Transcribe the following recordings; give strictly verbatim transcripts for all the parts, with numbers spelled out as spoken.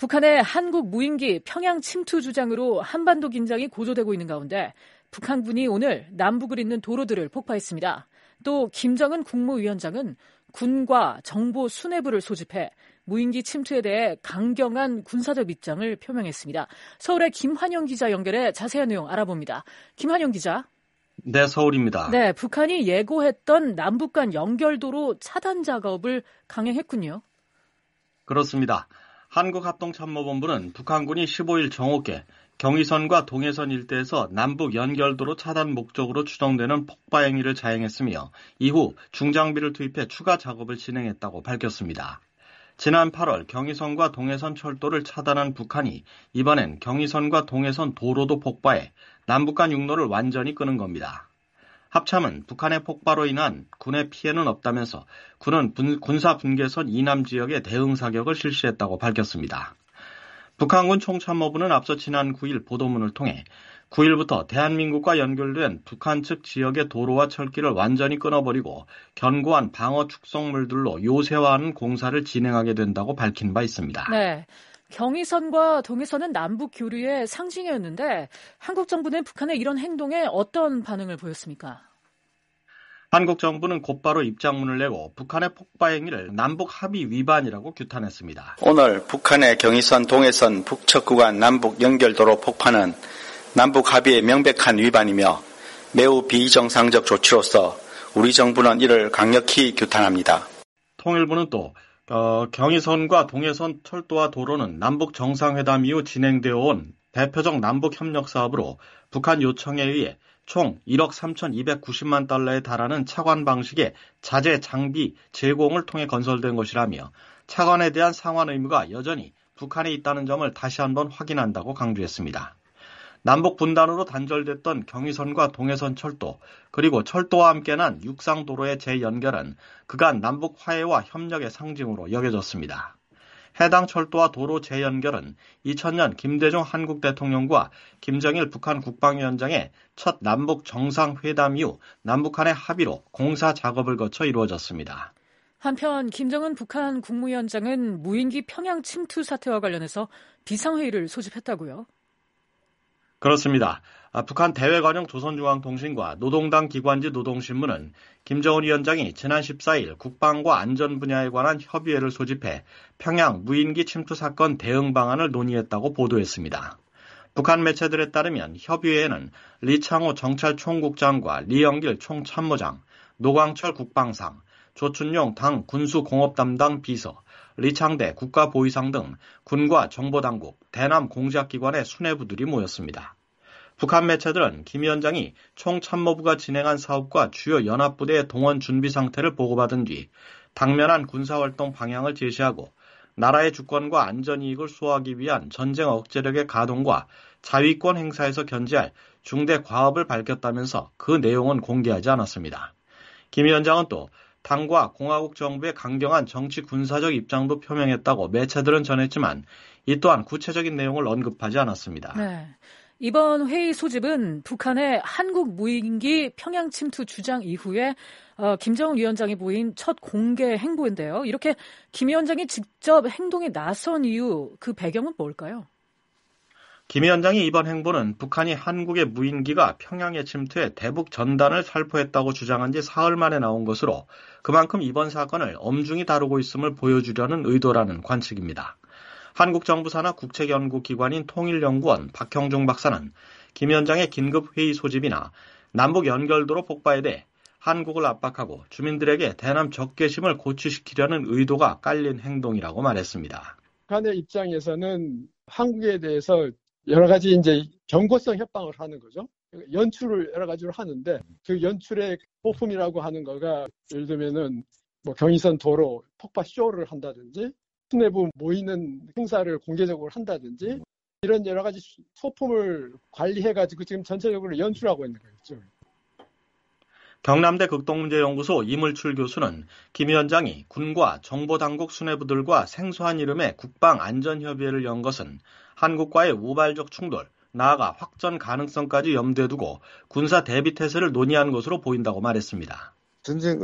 북한의 한국 무인기 평양 침투 주장으로 한반도 긴장이 고조되고 있는 가운데 북한군이 오늘 남북을 잇는 도로들을 폭파했습니다. 또 김정은 국무위원장은 군과 정보 수뇌부를 소집해 무인기 침투에 대해 강경한 군사적 입장을 표명했습니다. 서울의 김환영 기자 연결해 자세한 내용 알아봅니다. 김환영 기자. 네, 서울입니다. 네, 북한이 예고했던 남북 간 연결도로 차단 작업을 강행했군요. 그렇습니다. 한국합동참모본부는 북한군이 십오일 정오께 경의선과 동해선 일대에서 남북 연결도로 차단 목적으로 추정되는 폭파 행위를 자행했으며 이후 중장비를 투입해 추가 작업을 진행했다고 밝혔습니다. 지난 팔월 경의선과 동해선 철도를 차단한 북한이 이번엔 경의선과 동해선 도로도 폭파해 남북 간 육로를 완전히 끊은 겁니다. 합참은 북한의 폭파로 인한 군의 피해는 없다면서 군은 분, 군사분계선 이남 지역에 대응 사격을 실시했다고 밝혔습니다. 북한군 총참모부는 앞서 지난 구일 보도문을 통해 구일부터 대한민국과 연결된 북한 측 지역의 도로와 철길을 완전히 끊어버리고 견고한 방어 축성물들로 요새화하는 공사를 진행하게 된다고 밝힌 바 있습니다. 네. 경의선과 동해선은 남북 교류의 상징이었는데 한국 정부는 북한의 이런 행동에 어떤 반응을 보였습니까? 한국 정부는 곧바로 입장문을 내고 북한의 폭파 행위를 남북 합의 위반이라고 규탄했습니다. 오늘 북한의 경의선, 동해선, 북측 구간 남북 연결도로 폭파는 남북 합의의 명백한 위반이며 매우 비정상적 조치로서 우리 정부는 이를 강력히 규탄합니다. 통일부는 또 어, 경의선과 동해선 철도와 도로는 남북 정상회담 이후 진행되어 온 대표적 남북 협력 사업으로 북한 요청에 의해 총 일억 삼천이백구십만 달러에 달하는 차관 방식의 자재 장비 제공을 통해 건설된 것이라며 차관에 대한 상환 의무가 여전히 북한에 있다는 점을 다시 한번 확인한다고 강조했습니다. 남북 분단으로 단절됐던 경의선과 동해선 철도, 그리고 철도와 함께 난 육상도로의 재연결은 그간 남북 화해와 협력의 상징으로 여겨졌습니다. 해당 철도와 도로 재연결은 이천년 김대중 한국 대통령과 김정일 북한 국방위원장의 첫 남북 정상회담 이후 남북 간의 합의로 공사 작업을 거쳐 이루어졌습니다. 한편 김정은 북한 국무위원장은 무인기 평양 침투 사태와 관련해서 비상회의를 소집했다고요? 그렇습니다. 북한 대외관용 조선중앙통신과 노동당 기관지 노동신문은 김정은 위원장이 지난 십사일 국방과 안전 분야에 관한 협의회를 소집해 평양 무인기 침투 사건 대응 방안을 논의했다고 보도했습니다. 북한 매체들에 따르면 협의회에는 리창호 정찰총국장과 리영길 총참모장, 노광철 국방상, 조춘용 당 군수공업담당 비서, 리창대 국가보위상 등 군과 정보당국, 대남 공작기관의 수뇌부들이 모였습니다. 북한 매체들은 김 위원장이 총참모부가 진행한 사업과 주요 연합부대의 동원 준비 상태를 보고받은 뒤 당면한 군사활동 방향을 제시하고 나라의 주권과 안전이익을 수호하기 위한 전쟁 억제력의 가동과 자위권 행사에서 견제할 중대 과업을 밝혔다면서 그 내용은 공개하지 않았습니다. 김 위원장은 또 당과 공화국 정부의 강경한 정치 군사적 입장도 표명했다고 매체들은 전했지만 이 또한 구체적인 내용을 언급하지 않았습니다. 네. 이번 회의 소집은 북한의 한국 무인기 평양 침투 주장 이후에 어, 김정은 위원장이 보인 첫 공개 행보인데요. 이렇게 김 위원장이 직접 행동에 나선 이유, 그 배경은 뭘까요? 김 위원장이 이번 행보는 북한이 한국의 무인기가 평양에 침투해 대북 전단을 살포했다고 주장한 지 사흘 만에 나온 것으로 그만큼 이번 사건을 엄중히 다루고 있음을 보여주려는 의도라는 관측입니다. 한국 정부 산하 국책연구기관인 통일연구원 박형중 박사는 김 위원장의 긴급회의 소집이나 남북 연결도로 폭파에 대해 한국을 압박하고 주민들에게 대남 적개심을 고취시키려는 의도가 깔린 행동이라고 말했습니다. 북한의 입장에서는 한국에 대해서 여러 가지 이제 경고성 협박을 하는 거죠. 연출을 여러 가지로 하는데 그 연출의 호품이라고 하는 거가 예를 들면은 뭐 경의선 도로 폭파 쇼를 한다든지 수뇌부 모이는 행사를 공개적으로 한다든지 이런 여러 가지 소품을 관리해가지고 지금 전체적으로 연출하고 있는 거죠. 경남대 극동문제연구소 이물출 교수는 김 위원장이 군과 정보당국 수뇌부들과 생소한 이름의 국방안전협의회를 연 것은 한국과의 우발적 충돌, 나아가 확전 가능성까지 염두에 두고 군사 대비 태세를 논의한 것으로 보인다고 말했습니다. 전쟁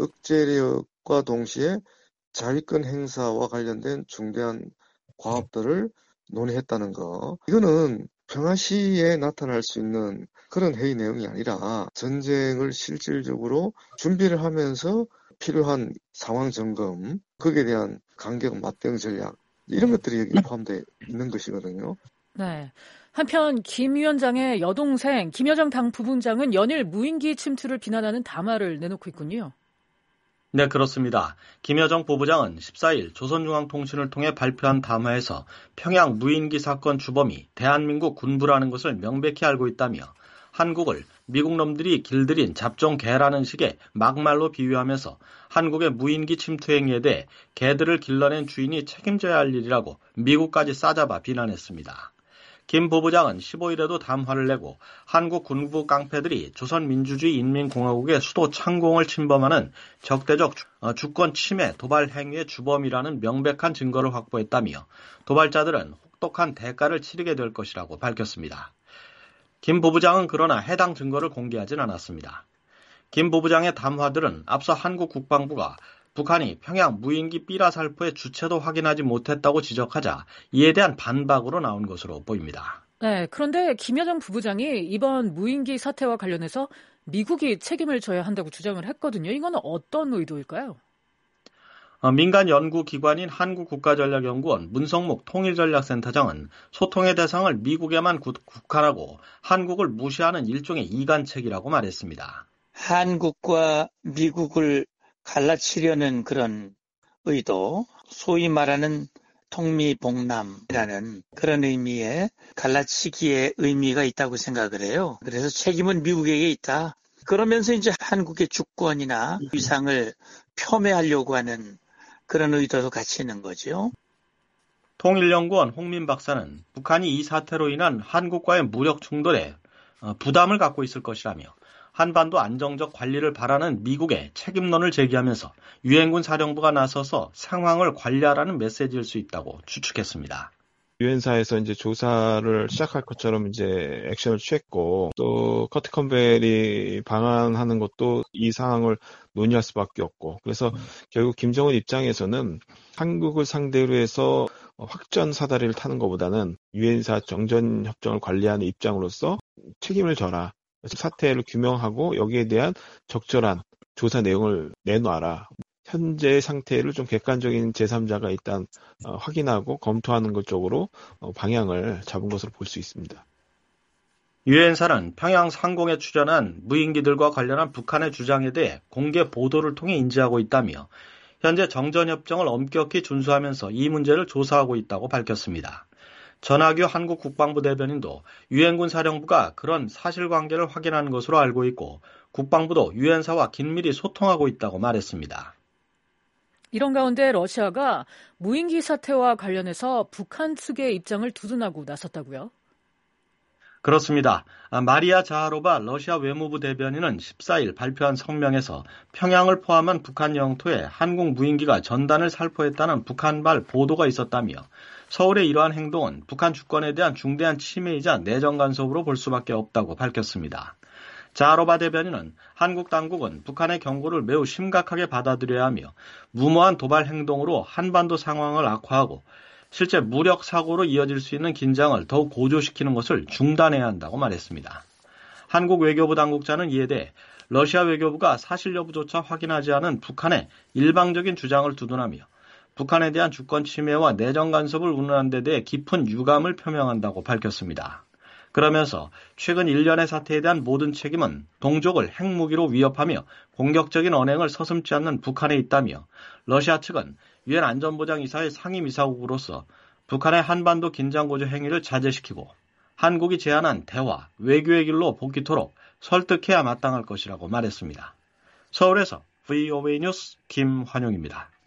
억제력과 동시에 자위권 행사와 관련된 중대한 과업들을 논의했다는 거. 이거는 평화 시에 나타날 수 있는 그런 회의 내용이 아니라 전쟁을 실질적으로 준비를 하면서 필요한 상황 점검, 거기에 대한 간격 맞대응 전략, 이런 것들이 여기 포함되어 있는 것이거든요. 네. 한편 김 위원장의 여동생 김여정 당 부부장은 연일 무인기 침투를 비난하는 담화를 내놓고 있군요. 네, 그렇습니다. 김여정 부부장은 십사일 조선중앙통신을 통해 발표한 담화에서 평양 무인기 사건 주범이 대한민국 군부라는 것을 명백히 알고 있다며 한국을 미국 놈들이 길들인 잡종개라는 식의 막말로 비유하면서 한국의 무인기 침투 행위에 대해 개들을 길러낸 주인이 책임져야 할 일이라고 미국까지 싸잡아 비난했습니다. 김 부부장은 십오일에도 담화를 내고 한국 군부 깡패들이 조선민주주의인민공화국의 수도 창공을 침범하는 적대적 주권 침해 도발 행위의 주범이라는 명백한 증거를 확보했다며 도발자들은 혹독한 대가를 치르게 될 것이라고 밝혔습니다. 김 부부장은 그러나 해당 증거를 공개하진 않았습니다. 김 부부장의 담화들은 앞서 한국 국방부가 북한이 평양 무인기 삐라살포의 주체도 확인하지 못했다고 지적하자 이에 대한 반박으로 나온 것으로 보입니다. 네, 그런데 김여정 부부장이 이번 무인기 사태와 관련해서 미국이 책임을 져야 한다고 주장을 했거든요. 이건 어떤 의도일까요? 민간 연구기관인 한국국가전략연구원 문성목 통일전략센터장은 소통의 대상을 미국에만 국한하고 한국을 무시하는 일종의 이간책이라고 말했습니다. 한국과 미국을 갈라치려는 그런 의도, 소위 말하는 통미봉남이라는 그런 의미의 갈라치기의 의미가 있다고 생각을 해요. 그래서 책임은 미국에게 있다. 그러면서 이제 한국의 주권이나 위상을 폄훼하려고 하는 그런 의도도 같이 있는 거죠. 통일연구원 홍민 박사는 북한이 이 사태로 인한 한국과의 무력 충돌에 부담을 갖고 있을 것이라며 한반도 안정적 관리를 바라는 미국의 책임론을 제기하면서 유엔군 사령부가 나서서 상황을 관리하라는 메시지일 수 있다고 추측했습니다. 유엔사에서 이제 조사를 시작할 것처럼 이제 액션을 취했고 또 커트 컨벨이 방한하는 것도 이 상황을 논의할 수밖에 없고 그래서 결국 김정은 입장에서는 한국을 상대로 해서 확전 사다리를 타는 것보다는 유엔사 정전협정을 관리하는 입장으로서 책임을 져라. 사태를 규명하고 여기에 대한 적절한 조사 내용을 내놔라. 현재 상태를 좀 객관적인 제삼자가 일단 어, 확인하고 검토하는 것 쪽으로 어, 방향을 잡은 것으로 볼 수 있습니다. 유엔사는 평양 상공에 출현한 무인기들과 관련한 북한의 주장에 대해 공개 보도를 통해 인지하고 있다며 현재 정전협정을 엄격히 준수하면서 이 문제를 조사하고 있다고 밝혔습니다. 전하규 한국 국방부 대변인도 유엔군 사령부가 그런 사실관계를 확인하는 것으로 알고 있고 국방부도 유엔사와 긴밀히 소통하고 있다고 말했습니다. 이런 가운데 러시아가 무인기 사태와 관련해서 북한 측의 입장을 두둔하고 나섰다고요? 그렇습니다. 마리아 자하로바 러시아 외무부 대변인은 십사일 발표한 성명에서 평양을 포함한 북한 영토에 한국 무인기가 전단을 살포했다는 북한발 보도가 있었다며 서울의 이러한 행동은 북한 주권에 대한 중대한 침해이자 내정 간섭으로 볼 수밖에 없다고 밝혔습니다. 자하로바 대변인은 한국 당국은 북한의 경고를 매우 심각하게 받아들여야 하며 무모한 도발 행동으로 한반도 상황을 악화하고 실제 무력 사고로 이어질 수 있는 긴장을 더욱 고조시키는 것을 중단해야 한다고 말했습니다. 한국 외교부 당국자는 이에 대해 러시아 외교부가 사실 여부조차 확인하지 않은 북한의 일방적인 주장을 두둔하며 북한에 대한 주권 침해와 내정 간섭을 운운한 데 대해 깊은 유감을 표명한다고 밝혔습니다. 그러면서 최근 일련의 사태에 대한 모든 책임은 동족을 핵무기로 위협하며 공격적인 언행을 서슴지 않는 북한에 있다며 러시아 측은 유엔 안전보장이사의 상임이사국으로서 북한의 한반도 긴장고조 행위를 자제시키고 한국이 제안한 대화, 외교의 길로 복귀토록 설득해야 마땅할 것이라고 말했습니다. 서울에서 브이오에이 뉴스 김환용입니다.